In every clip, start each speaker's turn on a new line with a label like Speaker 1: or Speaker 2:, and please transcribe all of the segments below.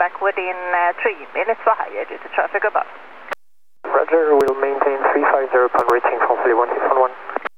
Speaker 1: back within 3 minutes for higher due to traffic above.
Speaker 2: Roger, we'll maintain 350 upon reaching Falsley 1611.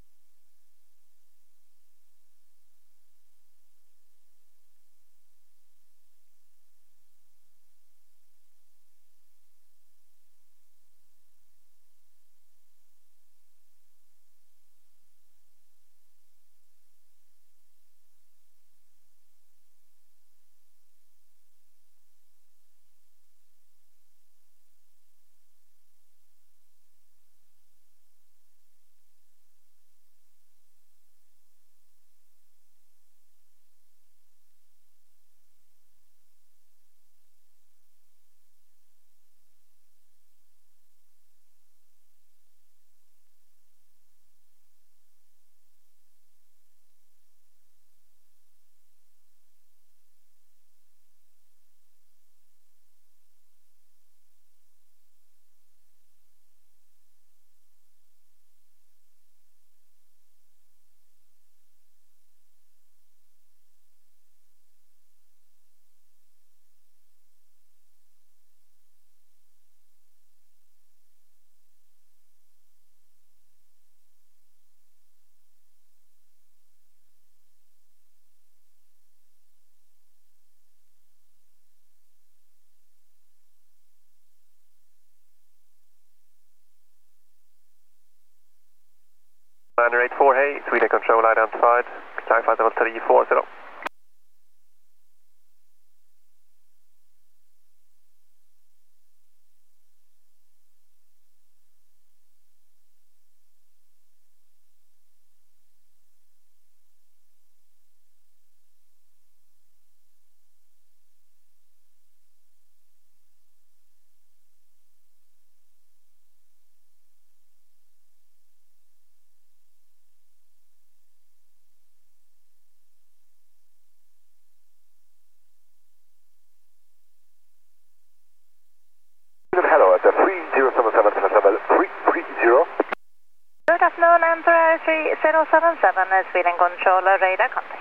Speaker 3: Liner 84, hey, Sweden control identified, clarify level 340.
Speaker 4: Hello, at the 3077 level 330.
Speaker 1: Good afternoon, Emperor 3077, Sweden controller, radar contact.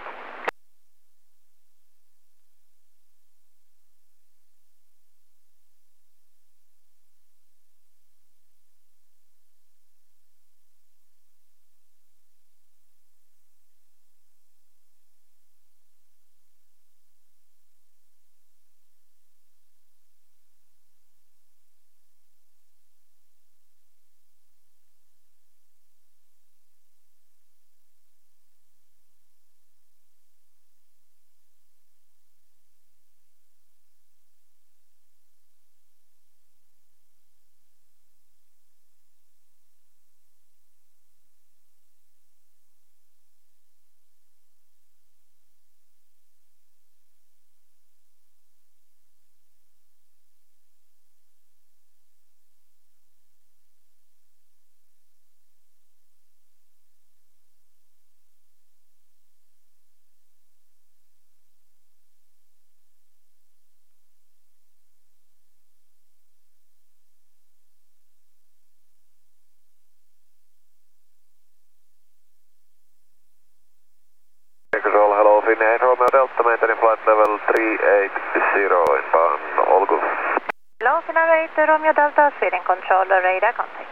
Speaker 4: Control, hello, Finnair, Romeo Delta, maintaining flight level 380 inbound, all good.
Speaker 1: Hello, Finnair 8, Romeo Delta, Sweden controller, radar contact.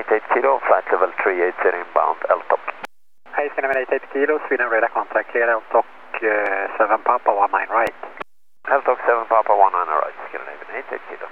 Speaker 4: 88 kilo, flight level 380 inbound, LTOC.
Speaker 2: Hey, Cinnamon 88 kilo, Sweden radar contact clear, LTOC 7 Papa 19 right.
Speaker 4: LTOC 7 Papa 19 right, Scandinavian 88 kilo.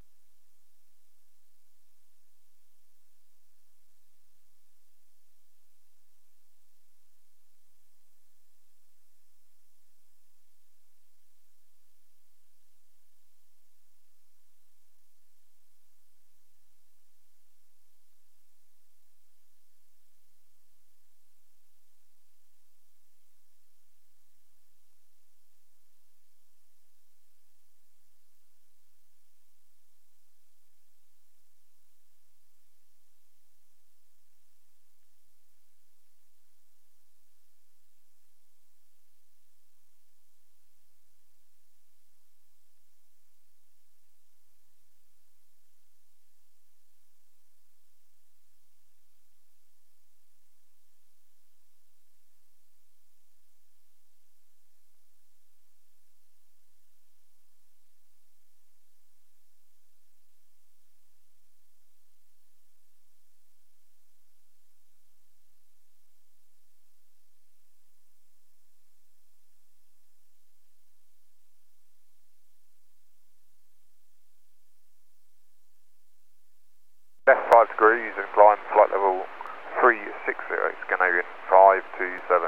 Speaker 5: Left 5 degrees and climb flight level 360, Scandinavian 527.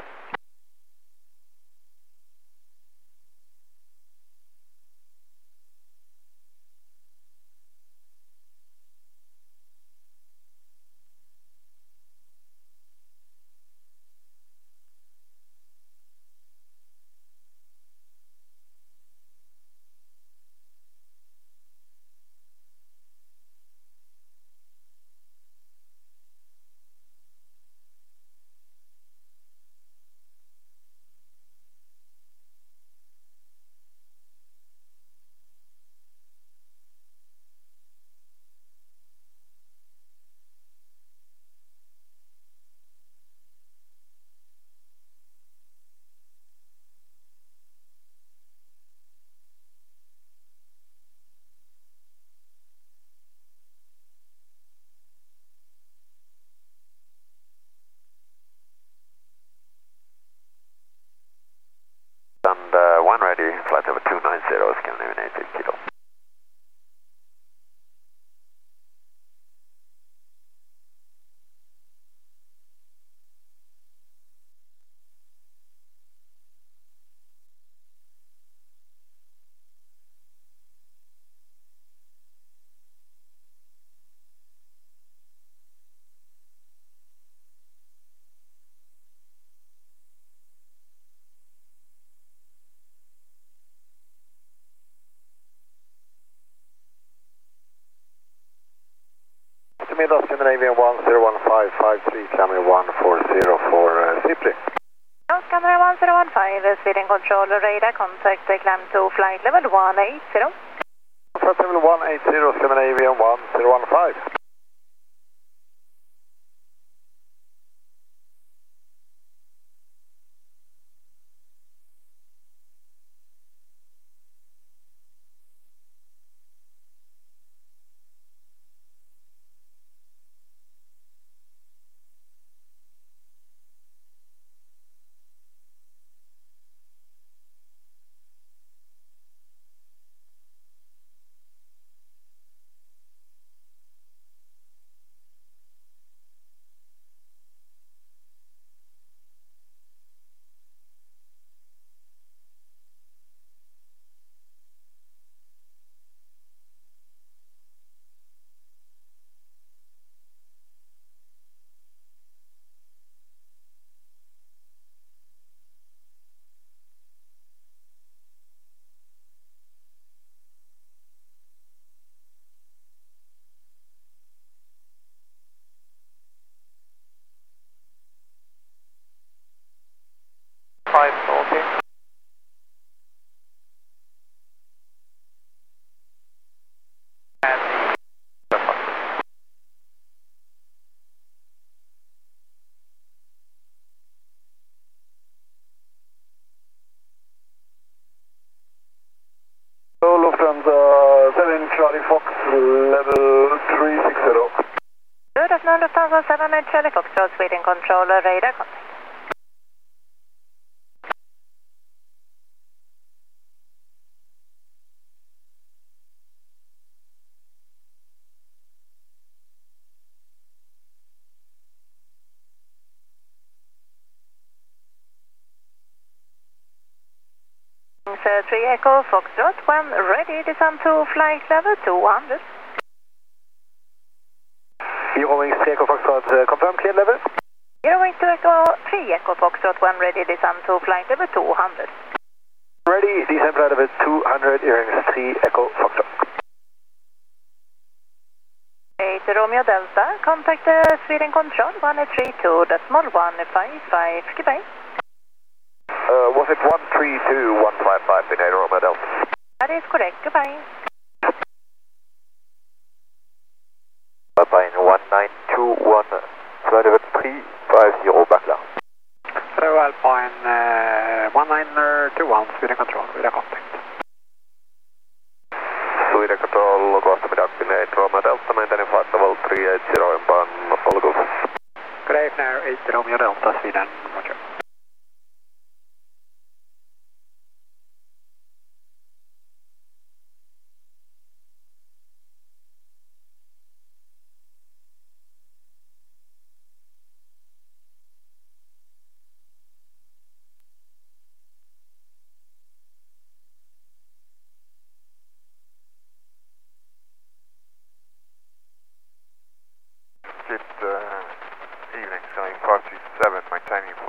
Speaker 5: And 1 ready, flight level 290, Scandinavian 88 kilo.
Speaker 4: Middag Scandinavian 10155, climbing 140 for Cipri.
Speaker 1: Scandinavian 1015, Sweden Control radar contact, climb to flight level 180.
Speaker 4: Flight level 180, Scandinavian 1015. Lufthansa 7 Charlie Fox, level 360.
Speaker 1: Good afternoon, Lufthansa 78 Charlie Foxtrot, Sweden controller, radar contact. Sir 3 Echo Foxtrot, when ready, descend to flight level 200.
Speaker 2: Zero wings 3 Echo Foxtrot, confirm clear level.
Speaker 1: 0 wing 2 Echo 3 Echo Foxtrot, when ready, descend to flight level 200.
Speaker 2: Ready, descend flight level 200, Earings 3 Echo Foxtrot.
Speaker 1: 8 Romeo Delta, contact Sweden Control 132.155, goodbye.
Speaker 4: Was it 132155 in Romeo Delta?
Speaker 1: That is correct, goodbye.
Speaker 3: Alpine 1921, flight level 350 Bakla.
Speaker 2: Hello, Alpine 1921, Sweden Control, radar contact.
Speaker 4: Sweden Control, good afternoon, in Romeo Delta, maintaining flight level 380 inbound, all good.
Speaker 2: Good afternoon, 8 Romeo Delta, Sweden, roger.
Speaker 3: Good evening, Sailing 537, maintaining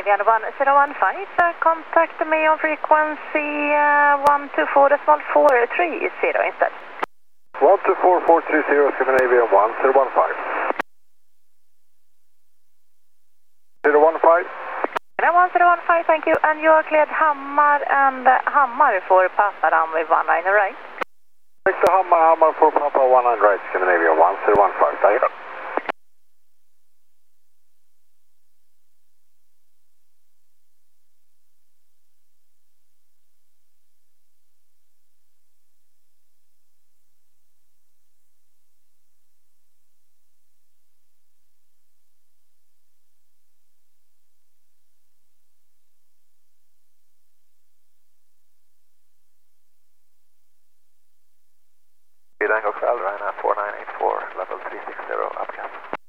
Speaker 1: Scandinavian 1015, contact me on frequency 124.430 instead.
Speaker 3: 124430 Scandinavian 1015. 015.
Speaker 1: 1015, thank you. And you are cleared Hammar and Hammar for Papa runway 19, right?
Speaker 3: Victor Hammar for Papa 19 right, Scandinavian 1015, thank you.
Speaker 5: Tango Crowd, Ryanair 4984, level 360, upcast.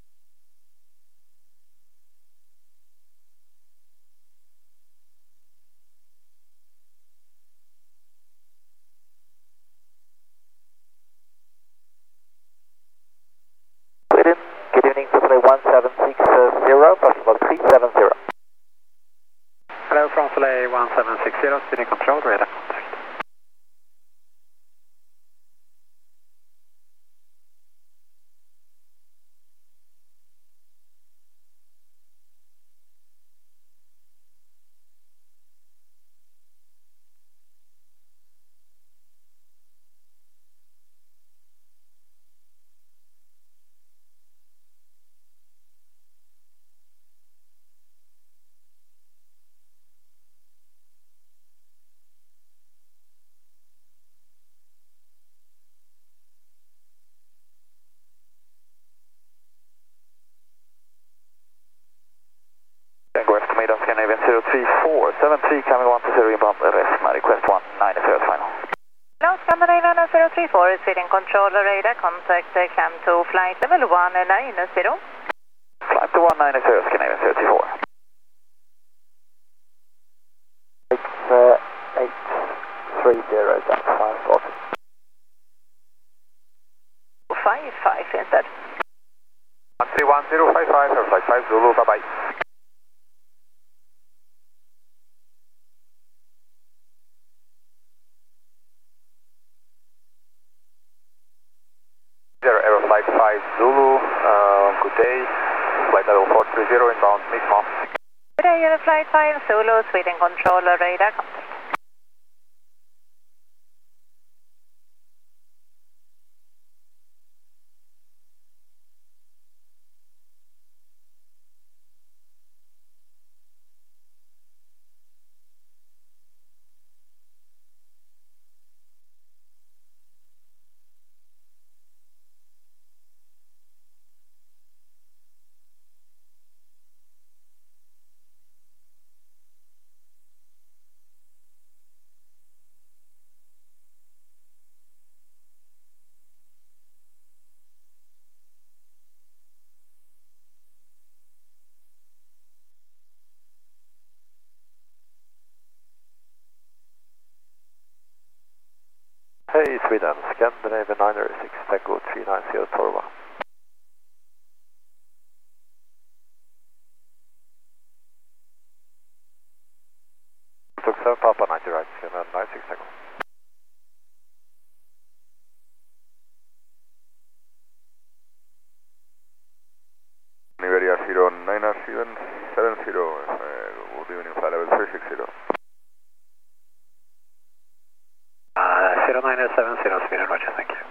Speaker 5: Sweden, good evening, Buffalo 1760, Buffalo 370.
Speaker 2: Hello, from Soleil 1760, speeding control, radar contact.
Speaker 5: Tango estimate on Scandinavian 034, 73 coming 10 inbound, rest, my request 190 final.
Speaker 1: Hello, Scandinavian 034, speeding control, radar contact, climb to flight level 190.
Speaker 5: Flight to 190, Scandinavian 034. 830, that's 540.
Speaker 1: 55 instead.
Speaker 3: 131055, flight 5 Zulu, bye-bye. Flight 5 Zulu, good day, flight level 430 inbound, Mi'kmaq.
Speaker 1: Good day, you're flight 5 Zulu, Sweden controller, radar contact.
Speaker 5: Hey Sweden, Scandinavian 906, Tango 390, Torva. Took 7 Papa 90 right, Scandinavian 96 Tango.
Speaker 3: Nigeria 099770, good evening, flight level 360.
Speaker 2: 0970, Sweden, roger, thank you.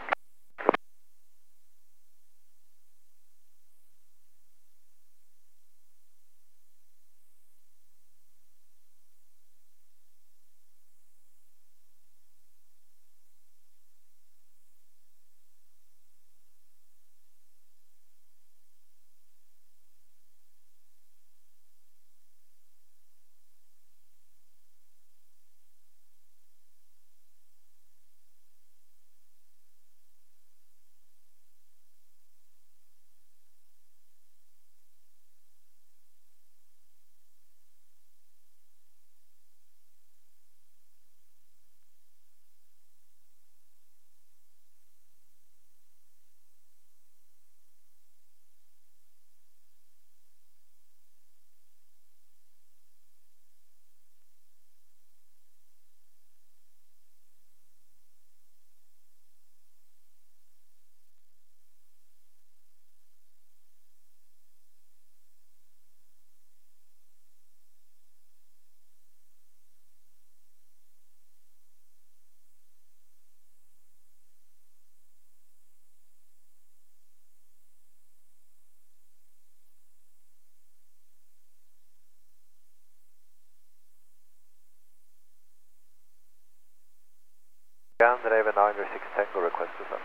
Speaker 4: Scandinavia 906 Tango request descent.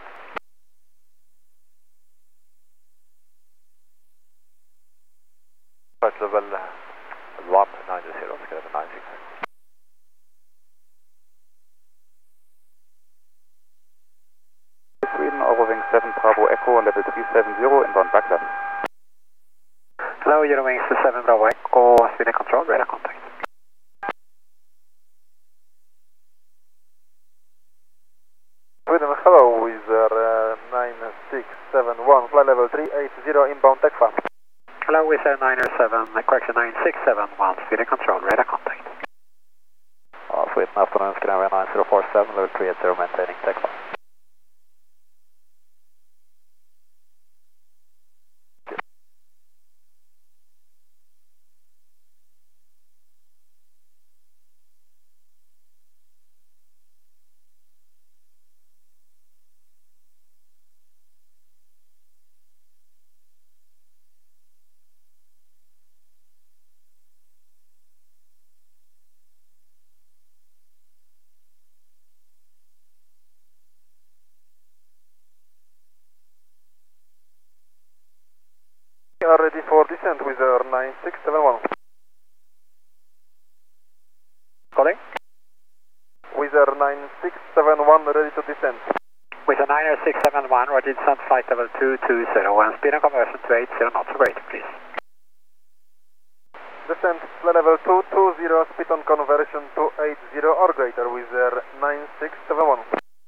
Speaker 4: Flight level 190, Scandinavia 96.
Speaker 5: Sweden, Eurowings 7 Bravo Echo, level 370, inbound Baghdad.
Speaker 2: Hello, Eurowings 7 Bravo Echo, Sweden Control, radar contact.
Speaker 3: Sweden, hello, Wizz 9671, flight level 380, inbound TECFA.
Speaker 2: Hello, Wizz 907, correction 9671, Sweden Control, radar contact.
Speaker 5: Sweden, afternoon, Scandinavia 9047, level 380, maintaining TECFA.
Speaker 3: We are ready for descent with 9671.
Speaker 2: Calling?
Speaker 3: Wizz 9671, ready to descend.
Speaker 2: Wizz 90671, ready to descent flight level 220 and speed and conversion to 80 knots, great, please.
Speaker 3: Descent flight level 220, speed on conversion to 80 or greater with 9671.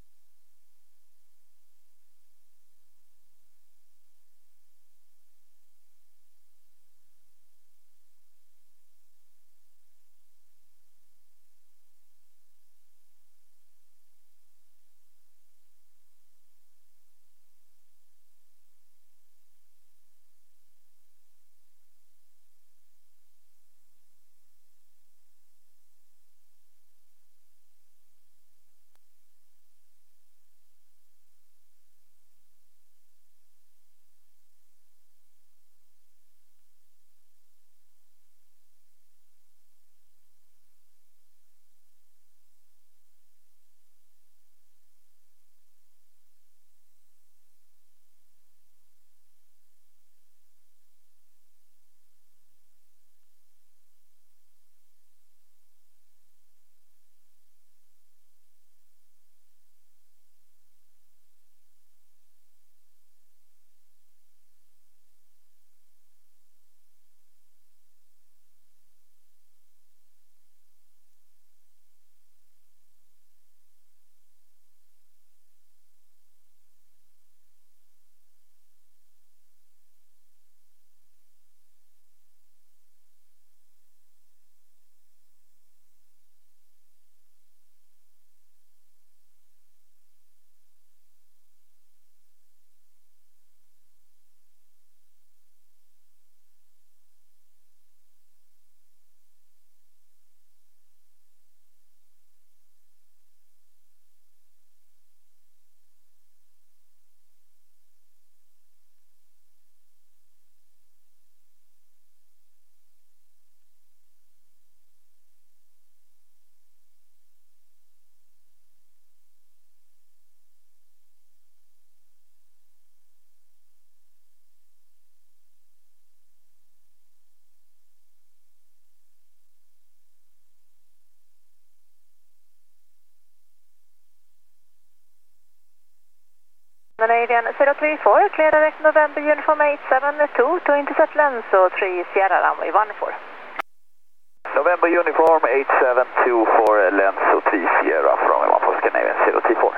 Speaker 1: Canadian 034, clear direct November uniform 872 to intercept Lenzo 3 Sierra runway 14.
Speaker 5: November uniform 872 for Lenzo 3 Sierra from 14 Scandinavian 034.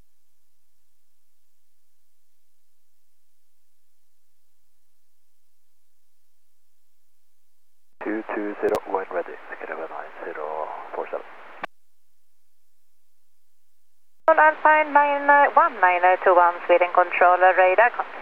Speaker 4: when ready, Scandinavia 9047.
Speaker 1: Alpine 91921, Sweden Controller radar contact.